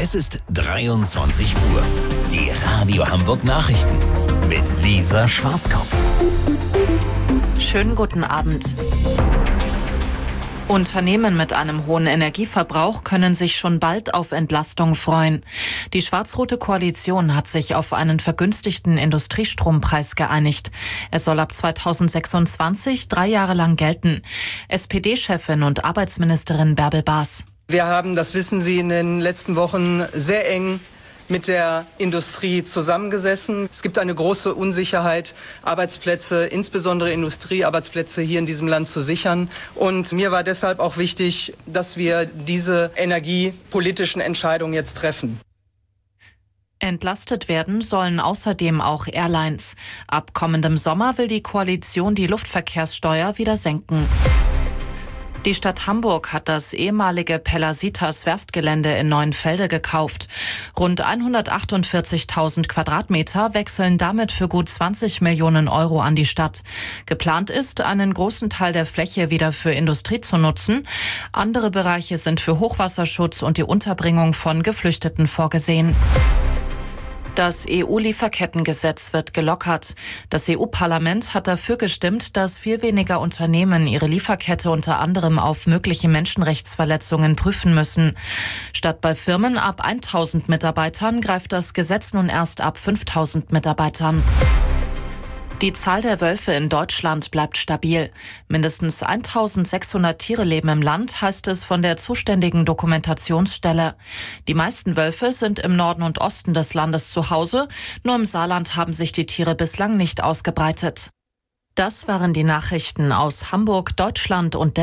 Es ist 23 Uhr. Die Radio Hamburg Nachrichten mit Lisa Schwarzkopf. Schönen guten Abend. Unternehmen mit einem hohen Energieverbrauch können sich schon bald auf Entlastung freuen. Die schwarz-rote Koalition hat sich auf einen vergünstigten Industriestrompreis geeinigt. Er soll ab 2026 3 Jahre lang gelten. SPD-Chefin und Arbeitsministerin Bärbel Baas. Wir haben, das wissen Sie, in den letzten Wochen sehr eng mit der Industrie zusammengesessen. Es gibt eine große Unsicherheit, Arbeitsplätze, insbesondere Industriearbeitsplätze hier in diesem Land zu sichern. Und mir war deshalb auch wichtig, dass wir diese energiepolitischen Entscheidungen jetzt treffen. Entlastet werden sollen außerdem auch Airlines. Ab kommendem Sommer will die Koalition die Luftverkehrssteuer wieder senken. Die Stadt Hamburg hat das ehemalige Pellasitas Werftgelände in Neuenfelde gekauft. Rund 148.000 Quadratmeter wechseln damit für gut 20 Millionen Euro an die Stadt. Geplant ist, einen großen Teil der Fläche wieder für Industrie zu nutzen. Andere Bereiche sind für Hochwasserschutz und die Unterbringung von Geflüchteten vorgesehen. Das EU-Lieferkettengesetz wird gelockert. Das EU-Parlament hat dafür gestimmt, dass viel weniger Unternehmen ihre Lieferkette unter anderem auf mögliche Menschenrechtsverletzungen prüfen müssen. Statt bei Firmen ab 1.000 Mitarbeitern greift das Gesetz nun erst ab 5.000 Mitarbeitern. Die Zahl der Wölfe in Deutschland bleibt stabil. Mindestens 1.600 Tiere leben im Land, heißt es von der zuständigen Dokumentationsstelle. Die meisten Wölfe sind im Norden und Osten des Landes zu Hause. Nur im Saarland haben sich die Tiere bislang nicht ausgebreitet. Das waren die Nachrichten aus Hamburg, Deutschland und der